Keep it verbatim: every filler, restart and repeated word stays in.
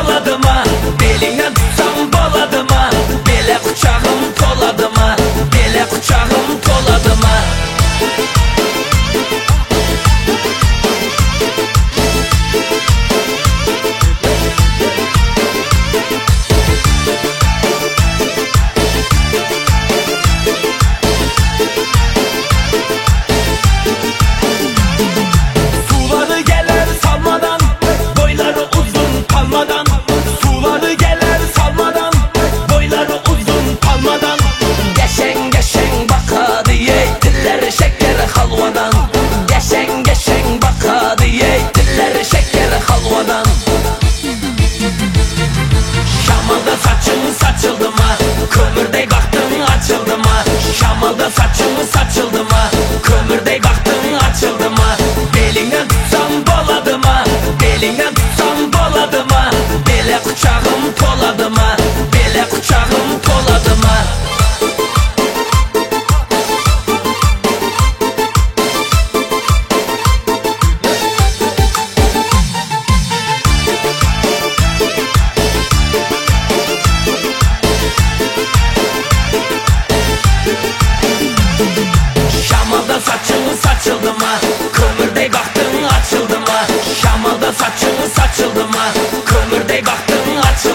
boladı mı? Belinden tutsam boladı mı? Bele kucağım toladı mı? Bele kucağım toladı mı? Suları gelir salmadan, boyları uzun kalmadan. Suları gelir salmadan, boyları uzun kalmadan. Geçen geçen baka diye dilleri şeker halvadan. Geçen geçen baka diye dilleri şeker halvadan. Şamalda saçın saçıldı mı? Kömürde baktın açıldı mı? Şamalda saçın saçıldı mı? Kömürde baktın açıldı mı? Belinden tutsam boladı mı? Belinden tutsam boladı mı? Bele kucağım toladı mı? Bele kucağım toladı mı? Şamalda saçın saçıldı mı? Kömürde baktın açıldı mı? Şamalda saçın saçıldı mı? Kömürde baktın açıldı mı?